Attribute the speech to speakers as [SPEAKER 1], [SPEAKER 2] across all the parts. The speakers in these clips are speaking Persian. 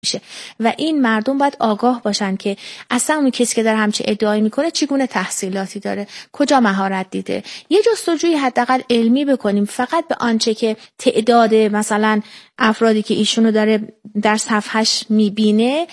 [SPEAKER 1] میشه و این مردم باید آگاه باشن که اصلا اون کسی که داره همچین ادعایی میکنه چگونه تحصیلاتی داره، کجا مهارت دیده. یه جستجوی حداقل علمی بکنیم، فقط به آنچه که تعداد مثلا افرادی که ایشونو داره در صفحش میبینه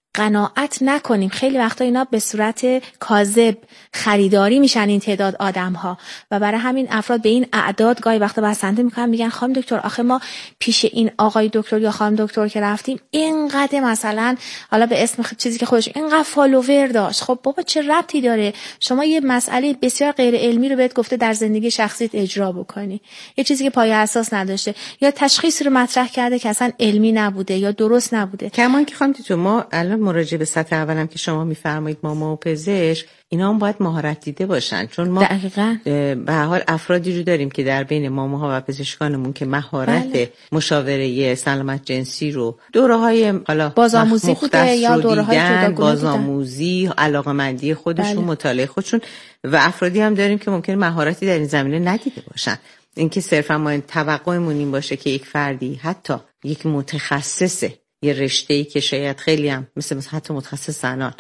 [SPEAKER 1] قناعت نکنیم. خیلی وقتا اینا به صورت کاذب خریداری میشن این تعداد آدم‌ها و برای همین افراد به این اعداد گاهی وقتا بسنده میکنن، میگن خانم دکتر آخه ما پیش این آقای دکتر یا خانم دکتر که رفتیم اینقدر مثلا حالا به اسم چیزی که خودش اینقدر فالوور داشت. خب بابا چه ربطی داره؟ شما یه مسئله بسیار غیر علمی رو بهت گفته در زندگی شخصیت اجرا بکنی، یه چیزی که پایه اساس نداشته یا تشخیصی رو مطرح کرده که اصلا علمی نبوده یا درست نبوده.
[SPEAKER 2] کمان که خانم دکتر ما الان مراجعه به سطح اولم که شما میفرمایید ماما و پزشک، اینا هم باید مهارت دیده باشن، چون ما
[SPEAKER 1] دقیقاً
[SPEAKER 2] به هر حال افرادی رو داریم که در بین ماماها و پزشکانمون که مهارت مشاوره سلامت جنسی رو دوره‌های حالا
[SPEAKER 1] بازآموزی بوده یا دوره‌های جداگانه
[SPEAKER 2] بازآموزی، علاقه‌مندی خودشون، مطالعه خودشون، و افرادی هم داریم که ممکنه مهارتی در این زمینه ندیده باشن. اینکه صرفا ما توقعمون این باشه که یک فردی حتی یک متخصص یه رشته‌ای که شاید خیلی هم مثل حتی متخصص زنان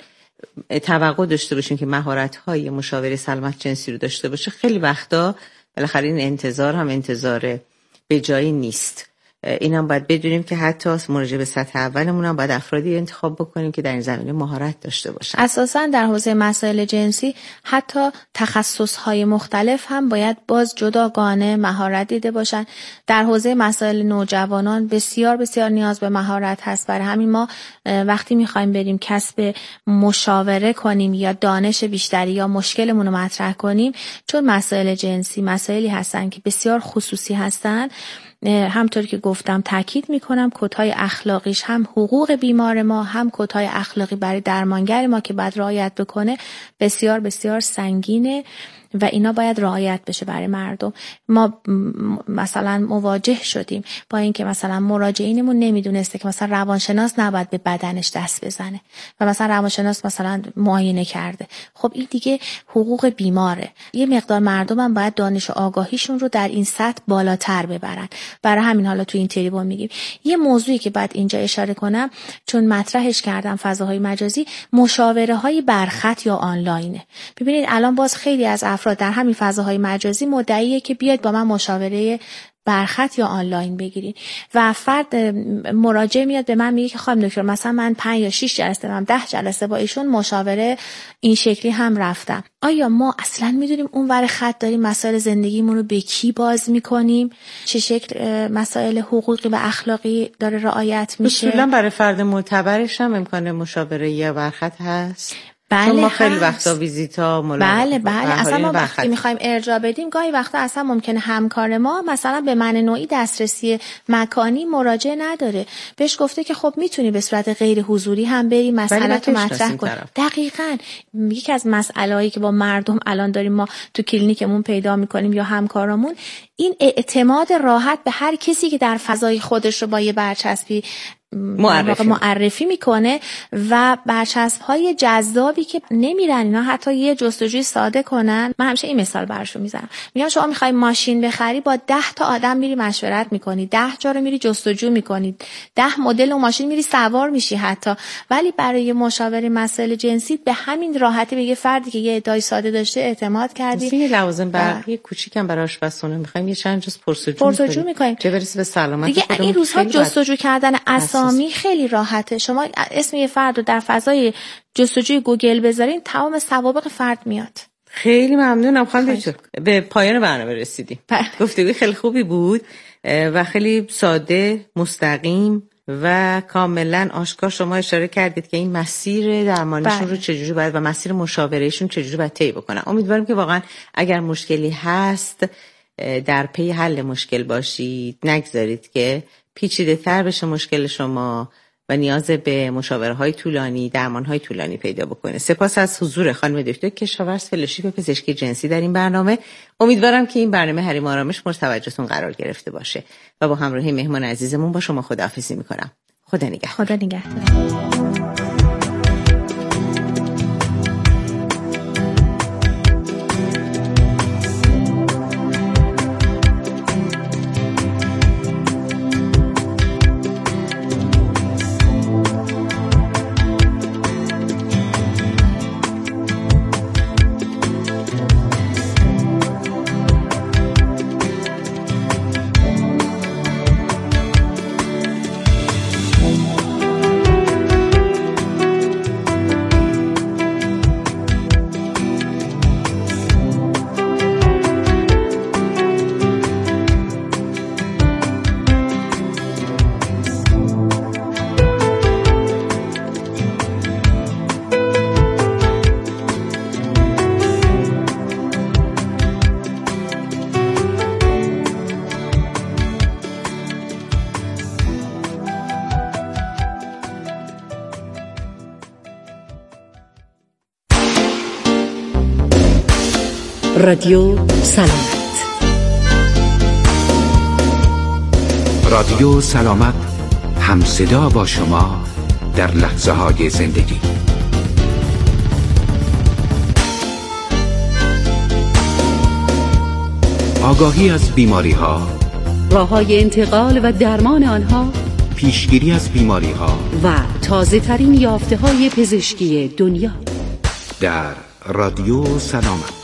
[SPEAKER 2] توقع داشته باشیم که مهارت‌های مشاوره سلامت جنسی رو داشته باشه، خیلی وقتا بالاخره این انتظار هم انتظار به جایی نیست. اینم باید بدونیم که حتی مراجعه به سطح اولمون هم باید افرادی انتخاب بکنیم که در این زمینه مهارت داشته باشن.
[SPEAKER 1] اساساً در حوزه مسائل جنسی حتی تخصص‌های مختلف هم باید باز جداگانه مهارت دیده باشن. در حوزه مسائل نوجوانان بسیار بسیار نیاز به مهارت هست. برای همین ما وقتی می‌خوایم بریم کسب مشاوره کنیم یا دانش بیشتری یا مشکلمون رو مطرح کنیم، چون مسائل جنسی مسائلی هستن که بسیار خصوصی هستن، همطور که گفتم تاکید میکنم کدهای اخلاقیش هم حقوق بیمار ما هم کدهای اخلاقی برای درمانگر ما که باید رعایت بکنه بسیار بسیار سنگینه و اینا باید رعایت بشه برای مردم. ما مثلا مواجه شدیم با اینکه مثلا مراجعینمون نمیدونسته که مثلا روانشناس نباید به بدنش دست بزنه و مثلا روانشناس مثلا معاینه کرده. خب این دیگه حقوق بیماره. یه مقدار مردم هم باید دانش و آگاهیشون رو در این سطح بالاتر ببرن. برای همین حالا تو این تریبون میگیم یه موضوعی که بعد اینجا اشاره کنم چون مطرحش کردم فضاهای مجازی، مشاوره های برخط یا آنلاینه. ببینید الان باز خیلی از افراد در همین فضاهای مجازی مدعیه که بیاید با من مشاوره برخط یا آنلاین بگیرید و فرد مراجع میاد به من میگه که خانم دکتر مثلا من 5 یا 6 جلسه من 10 جلسه با ایشون مشاوره این شکلی هم رفتم. آیا ما اصلا میدونیم اون ور خط داریم مسائل زندگیمون رو به کی باز میکنیم؟ چه شکل مسائل حقوقی و اخلاقی داره رعایت میشه؟
[SPEAKER 2] اصولا برای فرد معتبرش هم امکان مشاوره یا برخط هست؟
[SPEAKER 1] بله
[SPEAKER 2] ما خیلی وقتا ویزیتا
[SPEAKER 1] بله اصلا ما وقتی میخوایم ارجاع بدیم گاهی وقتا اصلا ممکنه همکار ما مثلا به من نوعی دسترسی مکانی مراجع نداره، بهش گفته که خب میتونی به صورت غیر حضوری هم بری مسئله‌تو مطرح کن. دقیقاً یکی از مسائلی که با مردم الان داریم ما تو کلینیکمون پیدا میکنیم یا همکارامون، این اعتماد راحت به هر کسی که در فضای خودش رو با یه برچسبی معرفی میکنه و برچسب‌های جذابی که نمیرن اینا حتی یه جستجوی ساده کنن. من همیشه این مثال براشون میزنم، میگم شما میخوای ماشین بخری با 10 تا آدم میری مشورت میکنی، 10 جا رو میری جستجو میکنی، 10 مدل و ماشین میری سوار میشی حتی، ولی برای مشاوره مسائل جنسی به همین راحتی به یه فردی که یه ادعای ساده داشته اعتماد کردی.
[SPEAKER 2] یه لوازم برقی کوچیکم برای آشپزخونه میخوایم یه چند روز پرسجو میکنیم چه برسه به سلامت خودمون.
[SPEAKER 1] این روزها جستجو کردن اسامی خیلی راحته. شما اسم یه فرد رو در فضای جستجوی گوگل بذارین تمام سوابق فرد میاد.
[SPEAKER 2] خیلی ممنونم خانم دکتر. به پایان برنامه رسیدیم. گفتگوی خیلی خوبی بود و خیلی ساده، مستقیم و کاملا آشکار شما اشاره کردید که این مسیر درمانشون رو چجوری باید و مسیر مشاورهشون چجوری باید طی بکنن. امیدوارم که واقعا اگر مشکلی هست در پی حل مشکل باشید، نگذارید که پیچیده تر بشه مشکل شما و نیاز به مشاوره های طولانی، درمان های طولانی پیدا بکنه. سپاس از حضور خانم دکتر کشاورز فلوشیپ پزشکی جنسی در این برنامه. امیدوارم که این برنامه حریم آرامش مورد توجهتون قرار گرفته باشه و با همراهی مهمان عزیزمون با شما خداحافظی میکنم. خدا نگهدار.
[SPEAKER 1] خدا نگهدار.
[SPEAKER 3] رادیو سلامت.
[SPEAKER 4] رادیو سلامت، همصدا با شما در لحظه های زندگی. آگاهی از بیماری ها،
[SPEAKER 3] راه‌های انتقال و درمان آنها،
[SPEAKER 4] پیشگیری از بیماری ها
[SPEAKER 3] و تازه ترین یافته های پزشکی دنیا
[SPEAKER 4] در رادیو سلامت.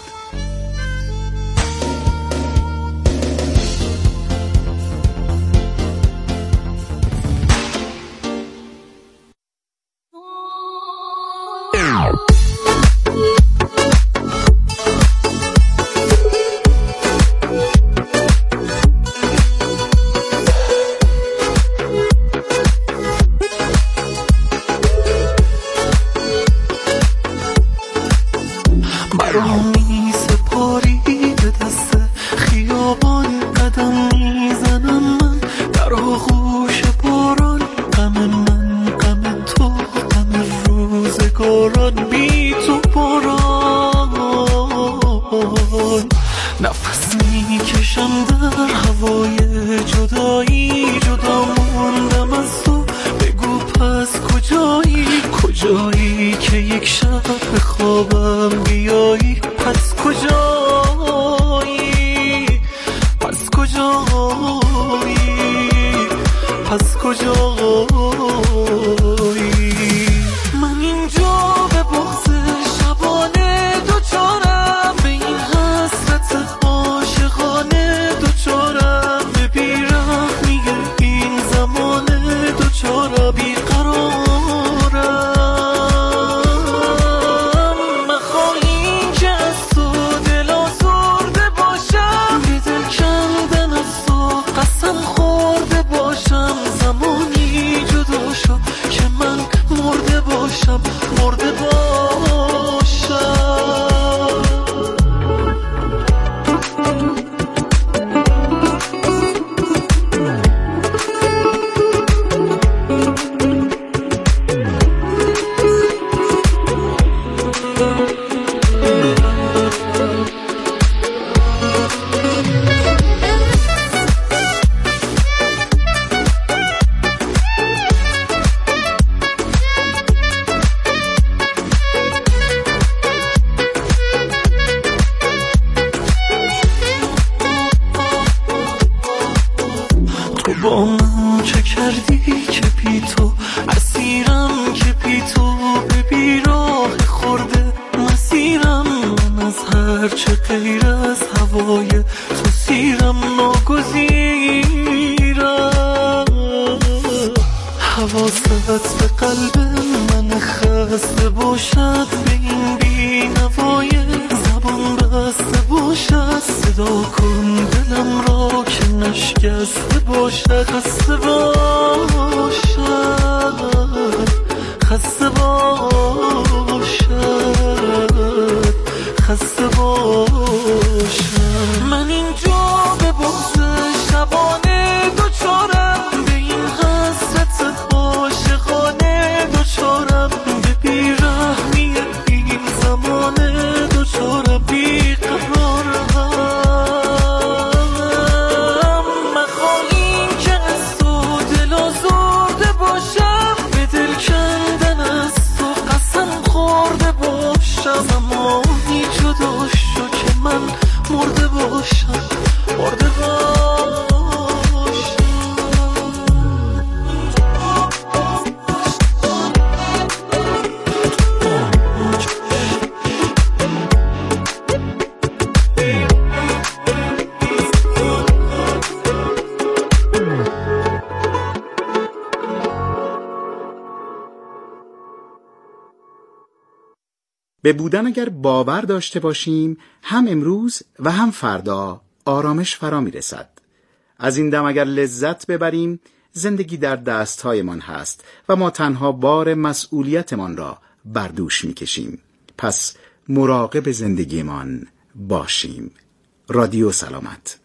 [SPEAKER 5] به بودن اگر باور داشته باشیم، هم امروز و هم فردا آرامش فرا می رسد. از این دم اگر لذت ببریم، زندگی در دستهایمان هست و ما تنها بار مسئولیتمان را بر دوش می کشیم. پس مراقب زندگیمان باشیم. رادیو سلامت.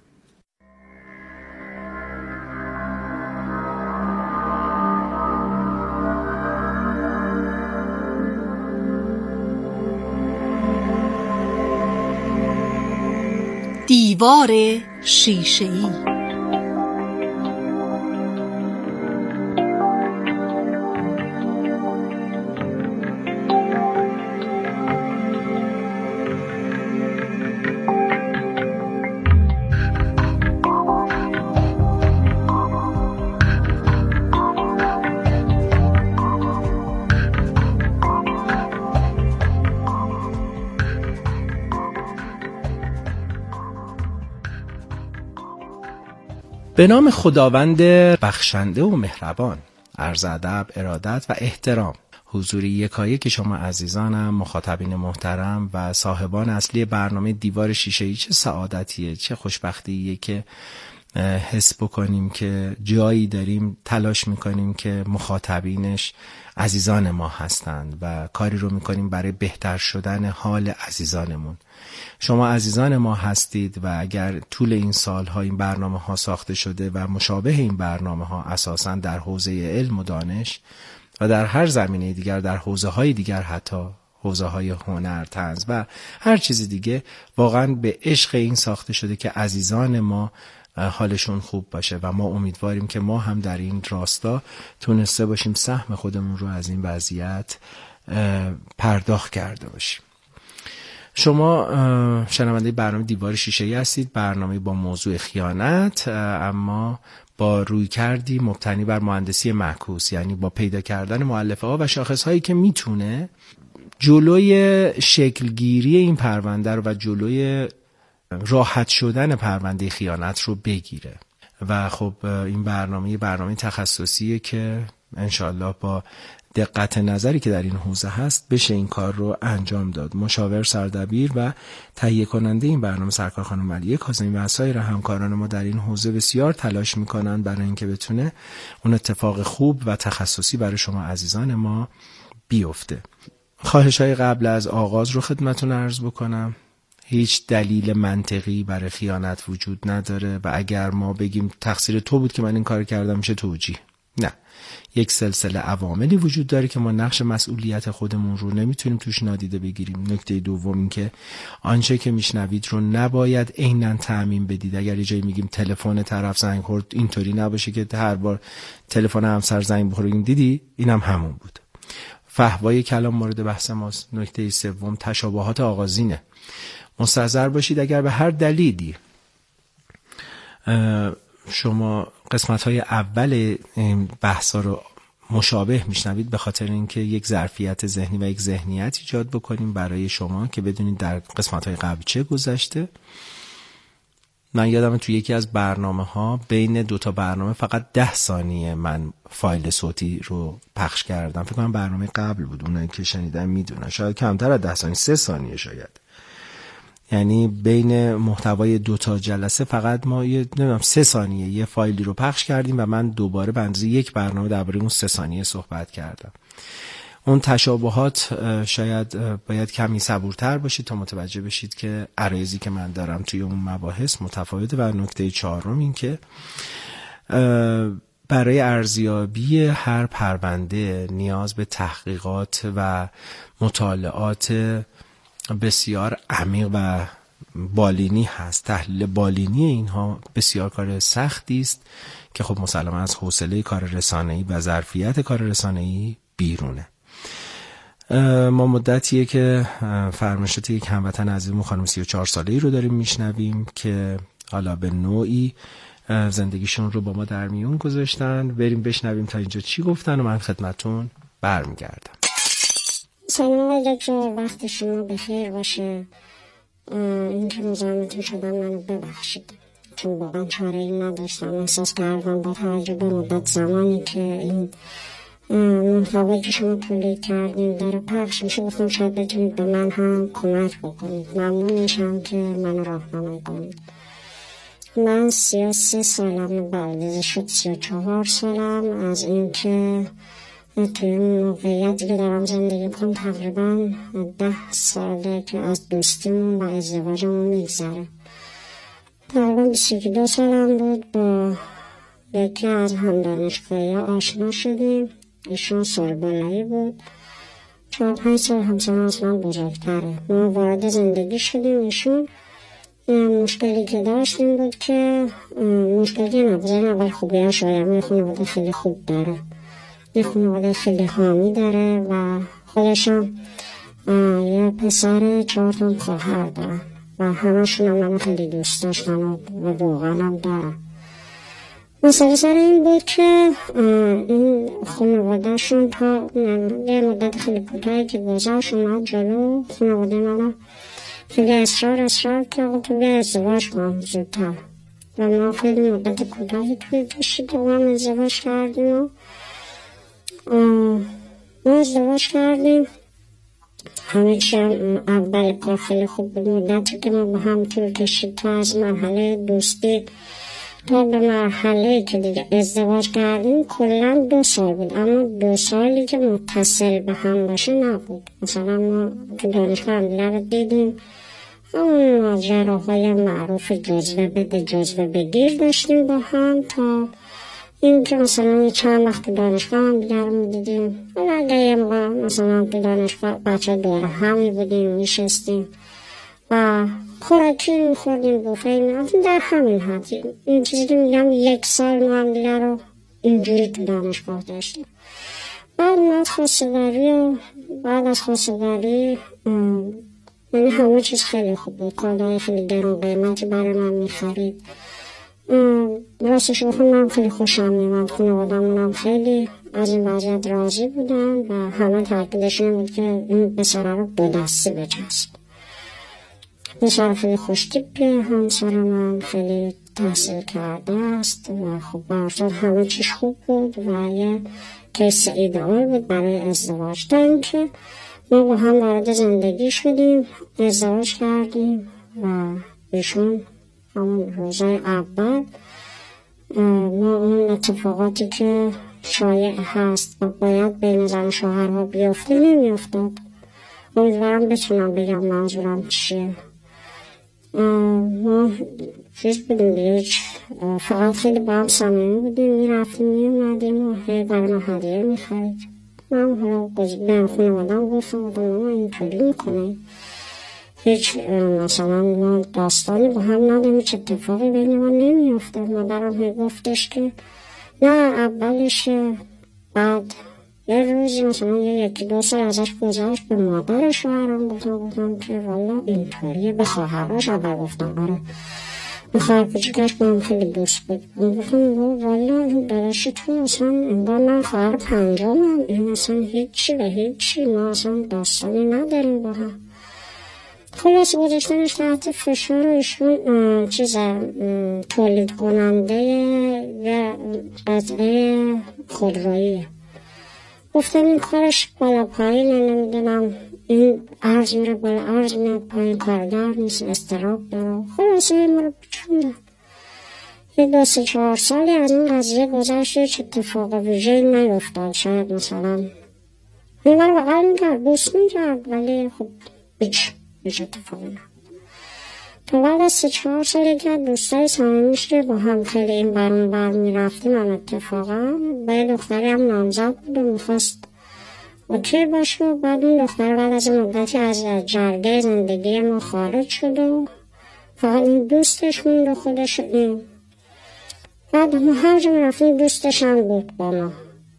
[SPEAKER 6] دیوار شیشه‌ای.
[SPEAKER 7] به نام خداوند بخشنده و مهربان. عرض ادب، ارادت و احترام حضور یکایک شما عزیزانم، مخاطبین محترم و صاحبان اصلی برنامه دیوار شیشه‌ای. چه سعادتیه، چه خوشبختیه که حس بکنیم که جایی داریم تلاش میکنیم که مخاطبینش عزیزان ما هستند و کاری رو میکنیم برای بهتر شدن حال عزیزانمون. شما عزیزان ما هستید و اگر طول این سالها این برنامه ها ساخته شده و مشابه این برنامه ها اساساً در حوزه علم و دانش و در هر زمینه دیگر، در حوزه های دیگر، حتی حوزه های هنر، طنز و هر چیز دیگه، واقعاً به عشق این ساخته شده که عزیزان ما حالشون خوب باشه و ما امیدواریم که ما هم در این راستا تونسته باشیم سهم خودمون رو از این وضعیت پرداخت کرده باشیم. شما شنونده برنامه دیوار شیشه‌ای هستید، برنامه با موضوع خیانت، اما با رویکردی مبتنی بر مهندسی معکوس، یعنی با پیدا کردن مؤلفه ها و شاخص هایی که میتونه جلوی شکلگیری این پرونده رو و جلوی راحت شدن پرونده خیانت رو بگیره. و خب این برنامه تخصصیه که انشالله با دقت نظری که در این حوزه هست بشه این کار رو انجام داد. مشاور سردبیر و تهیه کننده این برنامه سرکار خانم ملیه کاظمی و سایر همکاران ما در این حوزه بسیار تلاش میکنن برای اینکه بتونه اون اتفاق خوب و تخصصی برای شما عزیزان ما بیفته. خواهش‌های قبل از آغاز رو خدمتتون عرض بکنم. هیچ دلیل منطقی برای خیانت وجود نداره و اگر ما بگیم تقصیر تو بود که من این کار کردم میشه توجیه. نه، یک سلسله عواملی وجود داره که ما نقش مسئولیت خودمون رو نمیتونیم توش نادیده بگیریم. نکته دوم این که آنچه که میشنوید رو نباید عیناً تعمیم بدید. اگر یه جایی میگیم تلفن طرف زنگ خورد، اینطوری نباشه که هر بار تلفن همسر زنگ بخوره بگیم دیدی اینم همون بود. فحوای کلام مورد بحث ماست. نکته سوم تشابهات آغازینه. مستحضر باشید اگر به هر دلیلی شما قسمت‌های اول بحثا رو مشابه میشنوید، به خاطر اینکه یک ظرفیت ذهنی و یک ذهنیت ایجاد بکنیم برای شما که بدونید در قسمت‌های قبل چه گذشته. من یادمه توی یکی از برنامه‌ها بین دو تا برنامه فقط 10 ثانیه من فایل صوتی رو پخش کردم. فکر کنم برنامه قبل بود، اونایی که شنیدن میدونن، شاید کمتر از 10 ثانیه، 3 ثانیه شاید. یعنی بین محتوای 2 تا جلسه فقط ما 3 ثانیه یه فایلی رو پخش کردیم و من دوباره به اندازه یک برنامه درباره اون 3 ثانیه صحبت کردم. اون تشابهات شاید باید کمی صبورتر باشید تا متوجه بشید که عرایضی که من دارم توی اون مباحث متفاوته. و نکته چهارم این که برای ارزیابی هر پرونده نیاز به تحقیقات و مطالعات بسیار عمیق و بالینی هست. تحلیل بالینی اینها بسیار کار سختی است که خب مسلما از حوصله کار رسانه‌ای و ظرفیت کار رسانه‌ای بیرونه. ما مدتیه که فرمایشات یک هموطن عزیزمون خانم 34 ساله‌ای رو داریم میشنویم که حالا به نوعی زندگیشون رو با ما در میون گذاشتن. بریم بشنویم تا اینجا چی گفتن و من خدمتتون برمیگردم.
[SPEAKER 8] سلام دکتر، وقت شما بخیر باشه. این که مزاحمتون شدم منو ببخشید، چون واقعا چاره ای نداشتم. احساس کردم با توجه به مدت زمانی که این محتوایی که شما تولید کردین داره پخش میشه، گفتم شاید بتونید به من هم کمک بکنید. ممنون میشم که من راهنمایی کنید. من 33 سالم بعد شد 34 سالم از این که توی این موقعیتی که دارم زندگی کنم تقریبا 10 ساله که از دوستیمون و ازدواجمون میگذره. تقریبا 22 سالم بود با یکی از همدانشگاهی آشنا شدیم. ایشون سربالایی بود، 4-5 سال همسن از من بزرگتره. ما وارد زندگی شدیم. ایشون مشکلی که داشت این بود که مشکلی نبزن اول خوبیش یه خانواده خیلی خوب داره، یه خانواده خیلی حامی داره و خودشم یه پسر 4 خواهر دارم و همشون هم من خیلی دوست داشتن و واقعا هم دارم. مسئله سر این بود که این خانوادهشون تا یه مدت خیلی کوتاهی که گذشت اومد جلو، خانواده من خیلی اصرار که آقا تو بیا ازدواج کنم زودتر و ما خیلی مدت کوتاهی توی کشید و هم ازدواج کردیم و ما ازدواج کردیم. همه چی اول کار خیلی خوب بود، مدتی که ما با هم طول کشید تا از مرحله دوستی تا به مرحله که دیگه ازدواج کردیم کلا 2 سال بود، اما 2 سالی که متصل به هم باشه نبود. مثلا ما تو دانشگاه هم دیدیم، اون ماجراهای معروف جزوه بده جزوه بگیر داشتیم با هم تا این که مثلا چند وقت دانشگاه هم دیگر رو دیدیم و اگر یه موقع مثلا تو دانشگاه بچه دور همی بودیم میشستیم و خوراکی میخوردیم بوفه میرفتیم در همین حد. این چیزی که میگم 1 سال ما هم دیگر رو اینجوری تو دانشگاه داشتیم. بعد از خواستگاری یعنی همه چیز خیلی خوب بود، کالای خیلی گرون قیمتی برای من میخرید. راستش من خیلی خوشم میومد، خانواده‌مون هم خیلی از این وضعیت راضی بودن و همه تاکیدشون بود که این پسره رو 2 دستی بچسب. پسر خیلی خوش‌تیپه، همسر من خیلی تحصیل کرده است و خوب برشد، همه چیز خوب بود و یه کیس ایدئال بود برای ازدواج. تا اینکه ما با هم وارد زندگی شدیم، ازدواج کردیم و ایشون همون روزای اول ما اون اتفاقاتی که شایع هست و باید بین زن و شوهرها بیفته نمیافتاد. امیدوارم بتونم بگم منظورم چیه. ما چیز بودیم فقط خیلی با هم صمیمی بودیم، میرفتیم میومدیم و برای ما هدیه میخرید. من حالا به خانواده‌ام گفتم ما اینطوری میکنیم، هیچ مثلا ما داستانی با هم نداریم، هیچ اتفاقی بین ما نمیفته. مادرم گفتش که نه اولشه، بعد یه روزی مثلا 1-2 سال ازش گذشت به مادر شوهرم گفتم که والا اینطوریه. به خواهرش اول گفتم آره، به خواهر کوچیکش با هم خیلی دوست بود. گفتم والا این برش تو اصلا انگار من خواهر 5م، این اصلا هیچی به هیچی، ما اصلا داستانی نداریم با هم. خلاص گذاشتنش تحت فشار ایشون تولید کننده و قطعه خودروییه. گفتم این کارش بالا پایین نمیدونم، این عرض میره بالا عرض میره پایین، کارگر نیست، استراب داره. خلاص این رو بچونده. یه 2-4 سالی از این قضیه گذشت، هیچ اتفاق ویژه‌ای نیفتاد. شاید مثلا این رو بغل میکرد، بوس میکرد، ولی خب هیچ اتفاقی نه. تا بعد از 3-4 سالی که دوستای صمیمیش که با هم خیلی این بر میرفتیم هم اتفاقا با یه دختری هم نامزد بود و میخواست اوکی باشه و بعد این دختر بعد از مدتی از جرگه زندگی ما خارج شد و فقط این دوستش موند و خودش این. بعد ما هر جا میرفتیم دوستش هم بود با ما.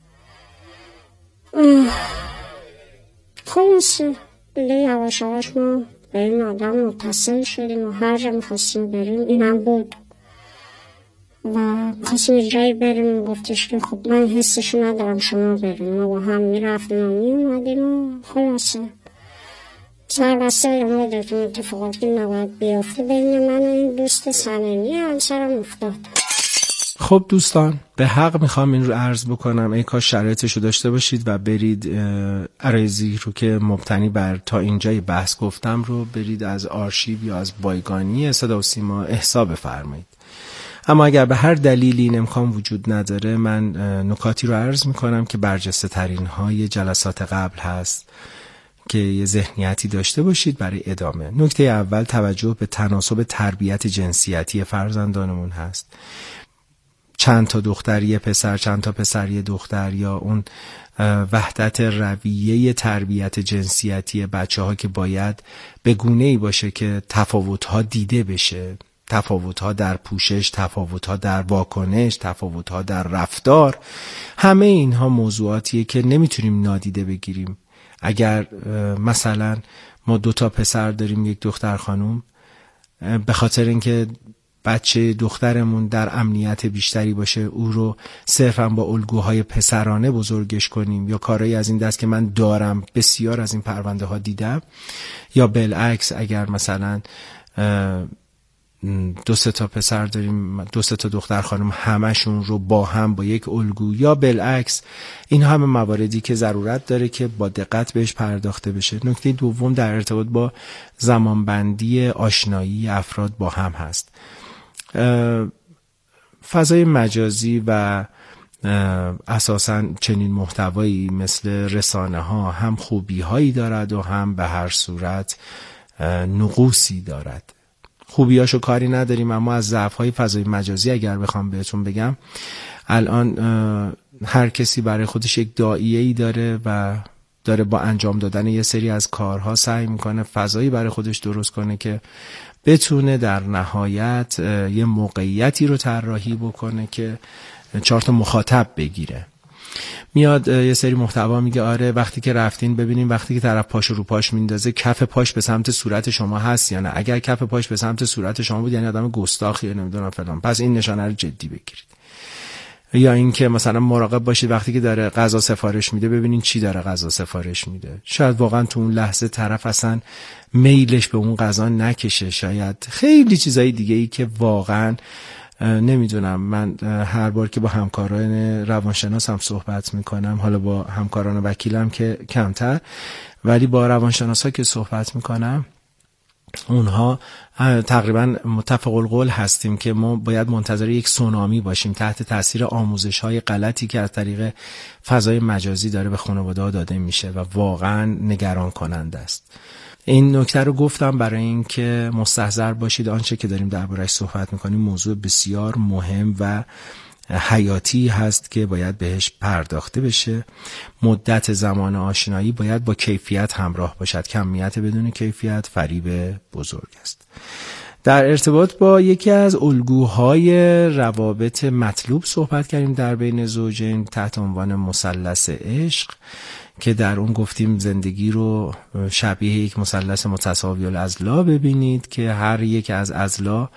[SPEAKER 8] خلاصه دیگه یواش یواش ما به این آدم متصل شدیم و هر جا میخواستیم بریم اینم بود و خواستیم یه جایی بریم. گفتش که خب من حسشو ندارم شما بریم. ما با هم میرفتیم و میومدیم و خلاصه سربسته یه اتفاقاتی نباید بیافته بین من و این دوست صمیمی همسرم افتاد.
[SPEAKER 7] خب دوستان، به حق میخوام این رو عرض بکنم ای کاش شرایطشو داشته باشید و برید عرایزی رو که مبتنی بر تا اینجای بحث گفتم رو برید از آرشیو یا از بایگانی صدا و سیما احسا بفرمایید. اما اگر به هر دلیلی این امکان وجود نداره، من نکاتی رو عرض میکنم که برجسته ترین های جلسات قبل هست که یه ذهنیتی داشته باشید برای ادامه. نکته اول توجه به تناسب تربیت جنسیتی فرزندانمون هست. چند تا دختر یه پسر، چند تا پسر یه دختر، یا اون وحدت رویه تربیت جنسیتی بچه‌ها که باید به گونه‌ای باشه که تفاوت‌ها دیده بشه، تفاوت‌ها در پوشش، تفاوت‌ها در واکنش، تفاوت‌ها در رفتار. همه اینها موضوعاتیه که نمیتونیم نادیده بگیریم. اگر مثلا ما 2 تا پسر داریم 1 دختر خانم، به خاطر اینکه بچه دخترمون در امنیت بیشتری باشه او رو صرفا با الگوهای پسرانه بزرگش کنیم یا کارهایی از این دست که من دارم بسیار از این پرونده ها دیدم، یا بالعکس اگر مثلا 2-3 تا پسر داریم 2-3 تا دختر خانم همشون رو با هم با یک الگو، یا بالعکس، این همه مواردی که ضرورت داره که با دقت بهش پرداخته بشه. نکته دوم در ارتباط با زمانبندی آشنایی افراد با هم هست. فضای مجازی و اساساً چنین محتوایی مثل رسانه ها هم خوبی هایی دارد و هم به هر صورت نقوصی دارد. خوبیاشو کاری نداریم، اما از ضعف های فضای مجازی اگر بخوام بهتون بگم، الان هر کسی برای خودش یک داعیه‌ای داره و داره با انجام دادن یه سری از کارها سعی میکنه فضایی برای خودش درست کنه که بتونه در نهایت یه موقعیتی رو طراحی بکنه که 4 تا مخاطب بگیره. میاد یه سری محتوا میگه آره وقتی که رفتین ببینین وقتی که طرف پاشو رو پاش میندازه کف پاش به سمت صورت شما هست یا نه، اگر کف پاش به سمت صورت شما بود یعنی آدم گستاخیه نمیدونم فلان، پس این نشانه رو جدی بگیرید. یا اینکه مثلا مراقب باشید وقتی که داره غذا سفارش میده ببینین چی داره غذا سفارش میده، شاید واقعا تو اون لحظه طرف اصلا میلش به اون غذا نکشه، شاید خیلی چیزای دیگه ای که واقعا نمیدونم. من هر بار که با همکاران روانشناسم صحبت میکنم، حالا با همکاران وکیلم که کمتر، ولی با روانشناسا که صحبت میکنم اونها تقریبا متفق القول هستیم که ما باید منتظر یک سونامی باشیم تحت تاثیر آموزش‌های غلطی که از طریق فضای مجازی داره به خانواده‌ها داده میشه و واقعا نگران کننده است. این نکته رو گفتم برای اینکه مستحضر باشید آنچه که داریم درباره‌اش صحبت می‌کنیم موضوع بسیار مهم و حیاتی هست که باید بهش پرداخته بشه. مدت زمان آشنایی باید با کیفیت همراه باشد، کمیت بدون کیفیت فریب بزرگ است. در ارتباط با یکی از الگوهای روابط مطلوب صحبت کردیم در بین زوجین تحت عنوان مثلث عشق که در اون گفتیم زندگی رو شبیه یک مثلث متساوی الاضلاع ببینید که هر یک از اضلاع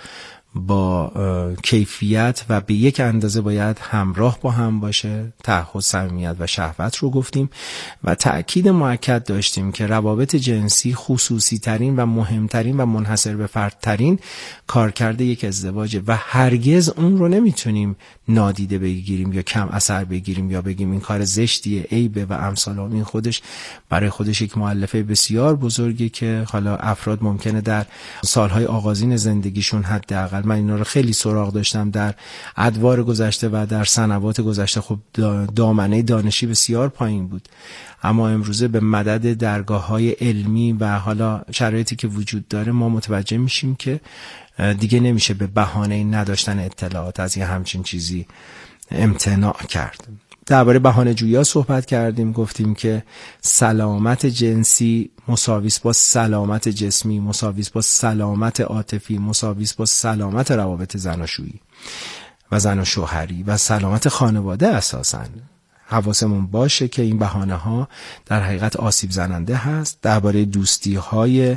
[SPEAKER 7] با کیفیت و به یک اندازه باید همراه با هم باشه. تعهد، صمیمیت و شهوت رو گفتیم و تأکید مؤکد داشتیم که روابط جنسی خصوصی ترین و مهمترین و منحصر به فرد ترین کارکرد یک ازدواجه و هرگز اون رو نمیتونیم نادیده بگیریم یا کم اثر بگیریم یا بگیم این کار زشتیه، عیبه و امثال. این خودش برای خودش یک مؤلفه بسیار بزرگی که حالا افراد ممکنه در سالهای آغازین زندگیشون، حداقل من اینا رو خیلی سراغ داشتم در ادوار گذشته و در سنوات گذشته، خب دامنه دانشی بسیار پایین بود، اما امروزه به مدد درگاه‌های علمی و حالا شرایطی که وجود داره ما متوجه میشیم که دیگه نمیشه به بهانه نداشتن اطلاعات از یه همچین چیزی امتناع کرد. درباره بهانه‌جویی صحبت کردیم، گفتیم که سلامت جنسی مساویس با سلامت جسمی، مساویس با سلامت عاطفی، مساویس با سلامت روابط زناشویی و زن و شوهری و سلامت خانواده. اساساً حواسمون باشه که این بهانه‌ها در حقیقت آسیب زننده هست. درباره دوستی‌های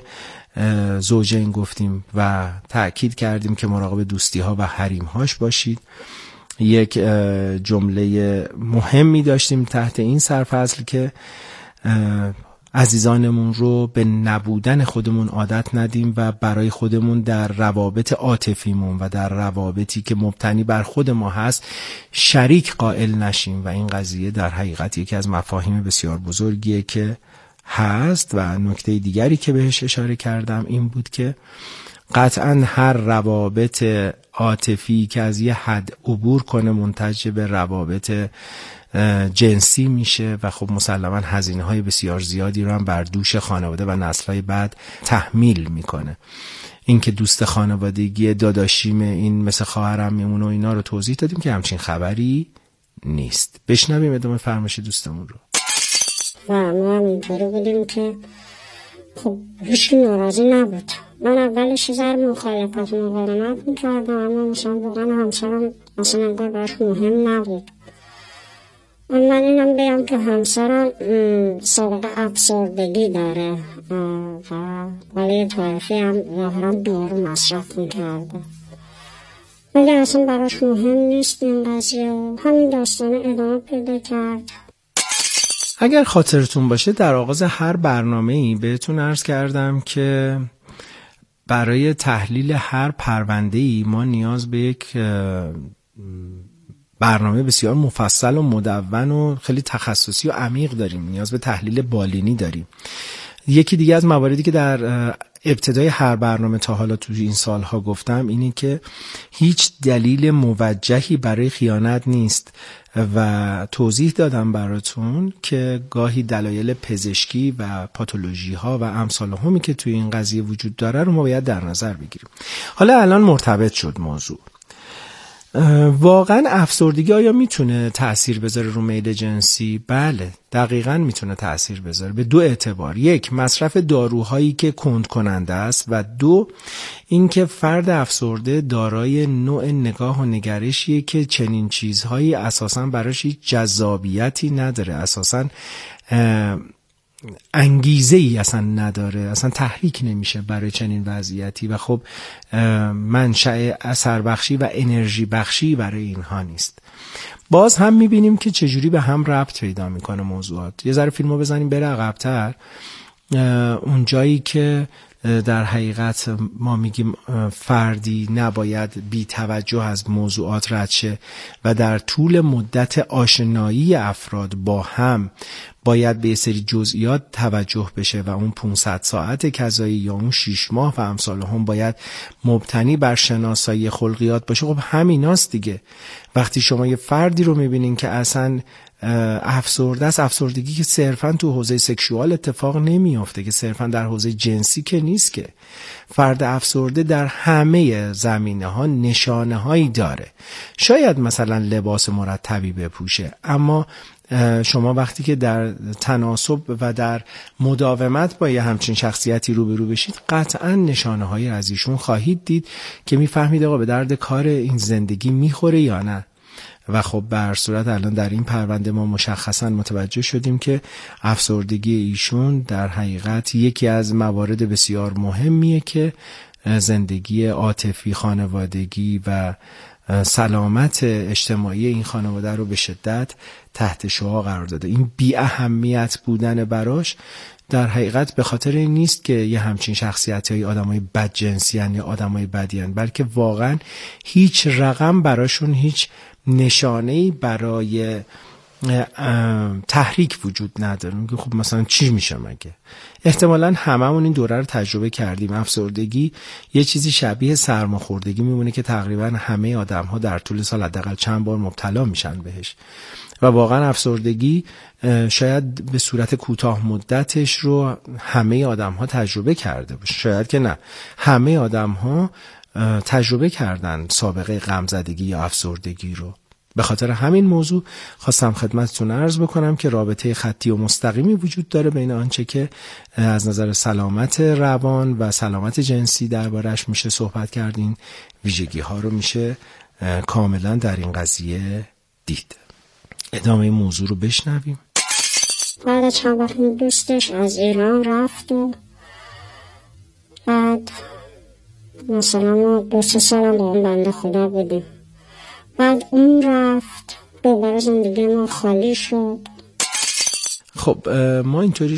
[SPEAKER 7] زوجین گفتیم و تأکید کردیم که مراقب دوستی‌ها و حریم‌هاش باشید. یک جمله مهمی داشتیم تحت این سرفصل که عزیزانمون رو به نبودن خودمون عادت ندیم و برای خودمون در روابط عاطفیمون و در روابطی که مبتنی بر خود ما هست شریک قائل نشیم و این قضیه در حقیقت یکی از مفاهیم بسیار بزرگیه که هست. و نکته دیگری که بهش اشاره کردم این بود که قطعاً هر روابط عاطفی که از یه حد عبور کنه منتج به روابط جنسی میشه و خب مسلماً هزینه‌های بسیار زیادی رو هم بر دوش خانواده و نسل‌های بعد تحمیل میکنه. اینکه دوست خانوادگی داداشیم این مثل خواهرم میمونه و اینا رو توضیح دادیم که همچین خبری نیست. بشنویم ادامه فرمایش دوستمون رو.
[SPEAKER 8] و ما هم اینطوری بودیم که خب هیچ ناراضی نبود. من اولش زر مخالفت مقاومت میکردم، اما مثلا واقعا همسرم اصلا انگار براش مهم نبود. من اینم بگم که همسرم سابقه افسردگی داره و ولی طایفی هم ظاهرا دارو مصرف میکرده، ولی اصلا براش مهم نیست این قضیه. همین داستان ادامه پیدا کرد.
[SPEAKER 7] اگر خاطرتون باشه در آغاز هر برنامه‌ای بهتون عرض کردم که برای تحلیل هر پرونده‌ای ما نیاز به یک برنامه بسیار مفصل و مدون و خیلی تخصصی و عمیق داریم. نیاز به تحلیل بالینی داریم. یکی دیگه از مواردی که در ابتدای هر برنامه تا حالا تو این سالها گفتم اینه که هیچ دلیل موجهی برای خیانت نیست و توضیح دادم براتون که گاهی دلایل پزشکی و پاتولوژی ها و امثال همی که توی این قضیه وجود داره رو ما باید در نظر بگیریم. حالا الان مرتبط شد موضوع. واقعا افسردگی آیا میتونه تأثیر بذاره رو میل جنسی؟ بله، دقیقاً میتونه تأثیر بذاره به دو اعتبار. یک، مصرف داروهایی که کند کننده است و دو، اینکه فرد افسرده دارای نوع نگاه و نگرشیه که چنین چیزهایی اساساً براش هیچ جذابیتی نداره، اساساً انگیزه ای اصلا نداره، اصلا تحریک نمیشه برای چنین وضعیتی و خب منشأ اثر بخشی و انرژی بخشی برای اینها نیست. باز هم میبینیم که چجوری به هم ربط پیدا میکنه موضوعات. یه ذره فیلمو بزنیم بره عقب‌تر، اون جایی که در حقیقت ما میگیم فردی نباید بی توجه از موضوعات رد شه و در طول مدت آشنایی افراد با هم باید به یه سری جزئیات توجه بشه و اون 500 ساعت کذایی یا اون 6 ماه و امثال هم باید مبتنی بر شناسایی خلقیات باشه. خب همیناست دیگه. وقتی شما یه فردی رو میبینین که اصلا افسرده است، افسردگی که صرفاً تو حوزه سکشوال اتفاق نمیافته، که صرفاً در حوزه جنسی که نیست، که فرد افسرده در همه زمینه ها نشانه هایی داره. شاید مثلا لباس مرتبی بپوشه، اما شما وقتی که در تناسب و در مداومت با یه همچین شخصیتی روبرو بشید قطعا نشانه هایی از ایشون خواهید دید که میفهمید آقا به درد کار این زندگی میخوره یا نه. و خب به هر صورت الان در این پرونده ما مشخصا متوجه شدیم که افسردگی ایشون در حقیقت یکی از موارد بسیار مهمیه که زندگی عاطفی، خانوادگی و سلامت اجتماعی این خانواده رو به شدت تحت شعاع قرار داده. این بی اهمیت بودن براش در حقیقت به خاطر این نیست که یه همچین شخصیت‌های آدمای بدجنسیان یا آدمای بدیان، بلکه واقعا هیچ رقم براشون، هیچ نشانه‌ای برای تحریک وجود نداره. میگه خب مثلا چی میشه مگه؟ احتمالاً هممون این دوره رو تجربه کردیم. افسردگی یه چیزی شبیه سرماخوردگی میمونه که تقریبا همه آدم‌ها در طول سال حداقل چند بار مبتلا میشن بهش و واقعا افسردگی شاید به صورت کوتاه مدتش رو همه آدم‌ها تجربه کرده باشه، شاید که نه، همه آدم‌ها تجربه کردن سابقه غمزدگی یا افسردگی رو. به خاطر همین موضوع خواستم خدمتتون عرض بکنم که رابطه خطی و مستقیمی وجود داره بین آنچه که از نظر سلامت روان و سلامت جنسی دربارش میشه صحبت کرد. این ویژگی ها رو میشه کاملا در این قضیه دید. ادامه این موضوع رو بشنویم.
[SPEAKER 8] بعد چند وقت دوستش از ایران رفت و بعد مثلا ما 2-3 سال با اون بنده خدا بودیم. بعد اون رفت، دوباره زندگی ما خالی شد.
[SPEAKER 7] خب ما اینطوری